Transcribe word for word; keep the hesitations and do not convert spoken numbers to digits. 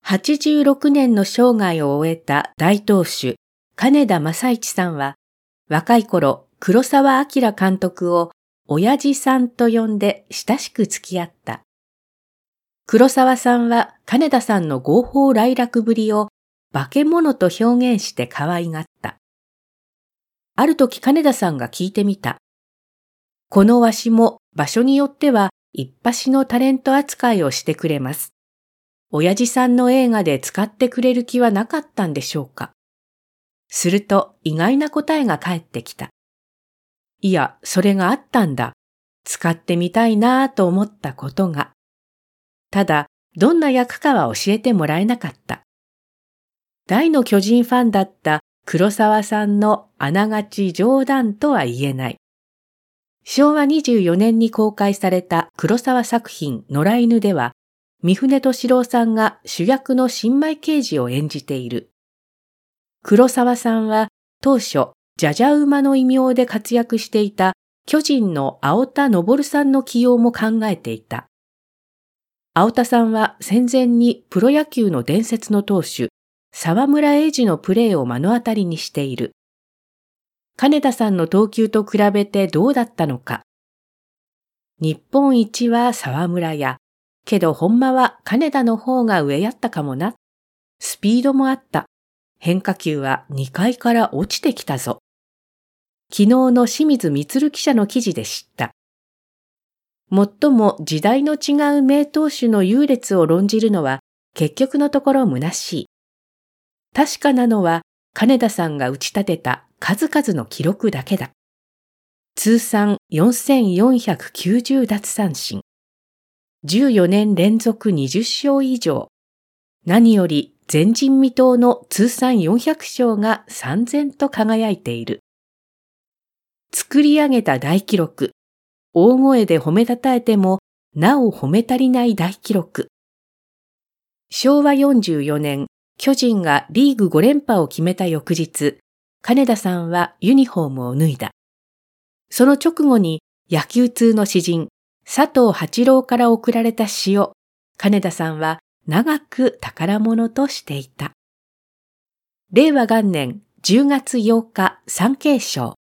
はちじゅうろくねんの生涯を終えた大投手、金田正一さんは、若い頃、黒澤明監督を親父さんと呼んで親しく付き合った。黒澤さんは金田さんの豪放来楽ぶりを化け物と表現して可愛がった。ある時金田さんが聞いてみた。このわしも場所によっては一発のタレント扱いをしてくれます。親父さんの映画で使ってくれる気はなかったんでしょうか。すると意外な答えが返ってきた。いや、それがあったんだ。使ってみたいなぁと思ったことが。ただ、どんな役かは教えてもらえなかった。大の巨人ファンだった黒澤さんのあながち冗談とは言えない。しょうわにじゅうよねんに公開された黒澤作品野良犬では、三船敏郎さんが主役の新米刑事を演じている。黒澤さんは当初、じゃじゃ馬の異名で活躍していた巨人の青田昇さんの起用も考えていた。青田さんは戦前にプロ野球の伝説の投手、沢村栄治のプレーを目の当たりにしている。金田さんの投球と比べてどうだったのか。日本一は沢村や、けどほんまは金田の方が上やったかもな。スピードもあった。変化球はにかいから落ちてきたぞ。昨日の清水充記者の記事で知った。もっとも時代の違う名投手の優劣を論じるのは結局のところ虚しい。確かなのは金田さんが打ち立てた数々の記録だけだ。通算よんせんよんひゃくきゅうじゅう奪三振。じゅうよねん連続にじゅっしょう以上。何より前人未到の通算よんひゃくしょうが燦然と輝いている。作り上げた大記録。大声で褒めたたえても、なお褒め足りない大記録。しょうわよんじゅうよねん、巨人がリーグごれんぱを決めた翌日、金田さんはユニフォームを脱いだ。その直後に野球通の詩人、佐藤八郎から贈られた詩を、金田さんは長く宝物としていた。れいわ元年じゅうがつようか、産経省。